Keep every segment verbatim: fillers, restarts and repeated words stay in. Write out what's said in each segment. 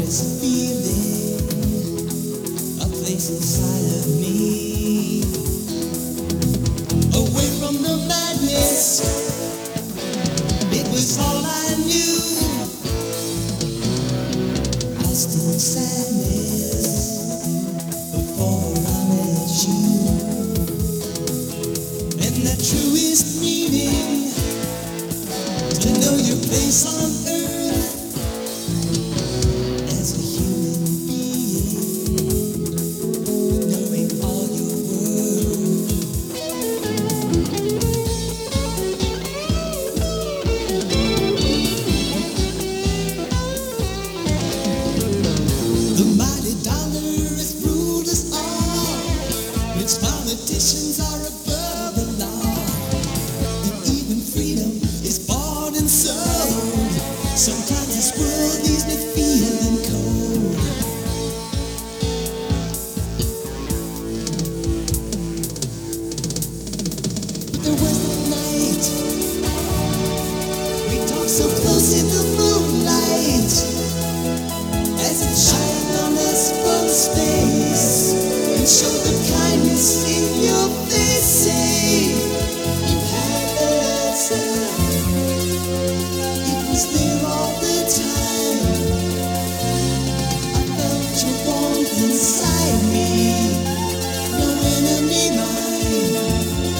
is a feeling, a place inside of me. Away from the madness, it was all I knew. Lost in sadness before I met you. And the truest meaning, to know your place on earth as a human being, knowing all your worth. The mighty dollar has ruled us all. Its politicians are above the law. And even freedom is bought and sold. Sometimes this world leaves me feeling cold. There was the night we talked so close in the moonlight, as it shined on us from space and showed the kindness in your face. Say you had the answer. It was there all the time. I felt your warmth inside me. No enemy mine.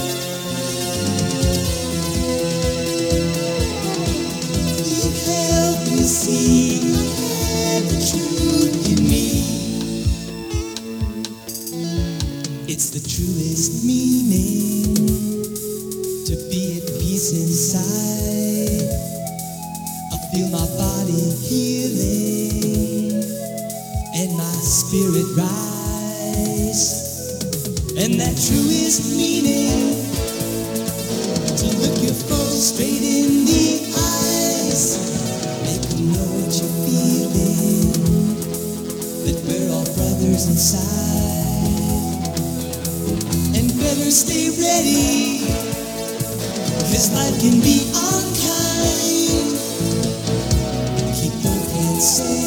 You helped me see I had the truth in me. It's the truest meaning to be at peace inside. I feel my body healing and my spirit rise. And that truest meaning, to look your foe straight in the eyes, make them know what you're feeling, that we're all brothers inside. And better stay ready, 'cause life can be unkind. Keep both hands safe.